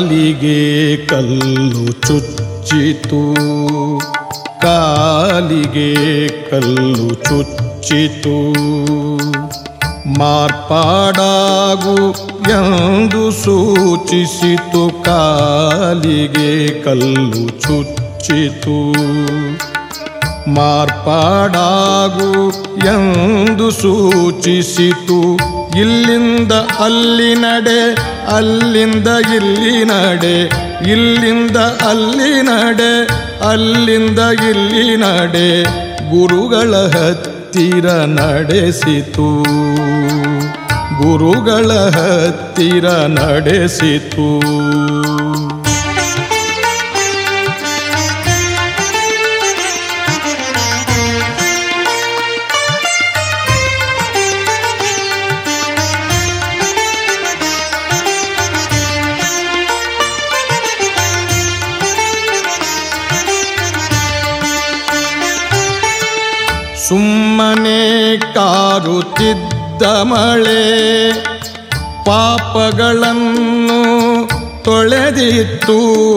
ಕಾಲಿಗೆ ಕಲ್ಲು ಚುಚ್ಚಿತು, ಕಾಲಿಗೆ ಕಲ್ಲು ಚುಚ್ಚಿತು. ಮಾರ್ಪಾಡಾಗು ಎಂದು ಸೂಚಿಸಿತು, ಕಾಲಿಗೆ ಕಲ್ಲು ಚುಚ್ಚಿತು. ಮಾರ್ಪಾಡಾಗು ಎಂದು ಸೂಚಿಸಿತು. ಇಲ್ಲಿಂದ ಅಲ್ಲಿ ನಡೆ, ಅಲ್ಲಿಂದ ಇಲ್ಲಿ ನಡೆ, ಇಲ್ಲಿಂದ ಅಲ್ಲಿ ನಡೆ, ಅಲ್ಲಿಂದ ಇಲ್ಲಿ ನಡೆ. ಗುರುಗಳ ಹತ್ತಿರ ನಡೆಸಿತು, ಗುರುಗಳ ಹತ್ತಿರ ನಡೆಸಿತು. ಸುಮ್ಮನೆ ಕಾರುತ್ತಿದ್ದ ಮಳೆ ಪಾಪಗಳನ್ನು ತೊಳೆದಿತ್ತು.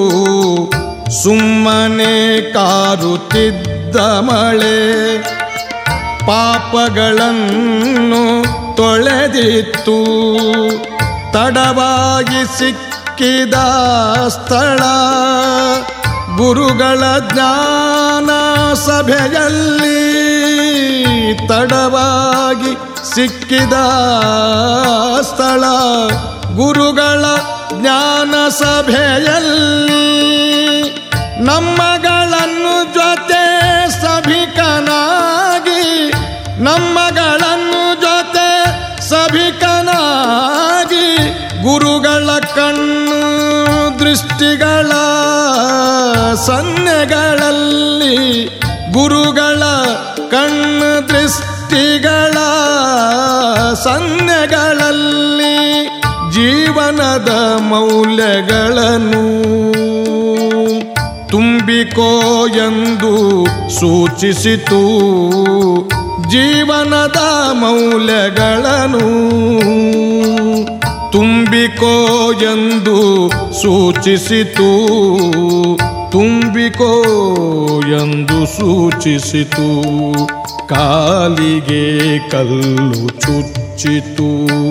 ಸುಮ್ಮನೆ ಕಾರುತ್ತಿದ್ದ ಮಳೆ ಪಾಪಗಳನ್ನು ತೊಳೆದಿತ್ತು. ತಡವಾಗಿ ಸಿಕ್ಕಿದ ಸ್ಥಳ ಗುರುಗಳ ಜ್ಞಾನ ಸಭೆಯಲ್ಲಿ. ತಡವಾಗಿ ಸಿಕ್ಕಿದ ಸ್ಥಳ ಗುರುಗಳ ಜ್ಞಾನ ಸಭೆಯಲ್ಲಿ. ನಮ್ಮಗಳನ್ನು ಜೊತೆ ಸಭಿಕನಾಗಿ, ನಮ್ಮಗಳನ್ನು ಜೊತೆ ಸಭಿಕನಾಗಿ. ಗುರುಗಳ ಕಣ್ಣು ದೃಷ್ಟಿಗಳ ಸನ್ನೆಗಳಲ್ಲಿ, ಗುರುಗಳ ಕಣ್ಣು ದೃಷ್ಟಿಗಳ ಸನ್ನೆಗಳಲ್ಲಿ. ಜೀವನದ ಮೌಲ್ಯಗಳನ್ನು ತುಂಬಿಕೋ ಎಂದು ಸೂಚಿಸಿತು. ಜೀವನದ ಮೌಲ್ಯಗಳನ್ನು ತುಂಬಿಕೋ ಎಂದು ಸೂಚಿಸಿತು. ತುಂಬಿಕೋ ಎಂದು ಸೂಚಿಸಿತು. ಕಾಲಿಗೆ ಕಲ್ಲು ಚುಚ್ಚಿತು.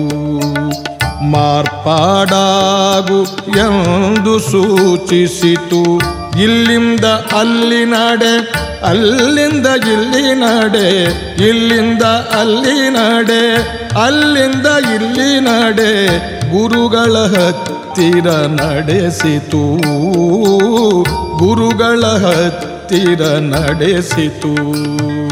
ಮಾರ್ಪಾಡಾಗು ಎಂದು ಸೂಚಿಸಿತು. ಇಲ್ಲಿಂದ ಅಲ್ಲಿ ನಡೆ, ಅಲ್ಲಿಂದ ಇಲ್ಲಿ ನಡೆ, ಇಲ್ಲಿಂದ ಅಲ್ಲಿ ನಡೆ, ಅಲ್ಲಿಂದ ಇಲ್ಲಿ ನಡೆ. ಗುರುಗಳ ಹತ್ತಿರ ನಡೆಸಿತು, ಗುರುಗಳ ಹತ್ತಿರ ನಡೆಸಿತು.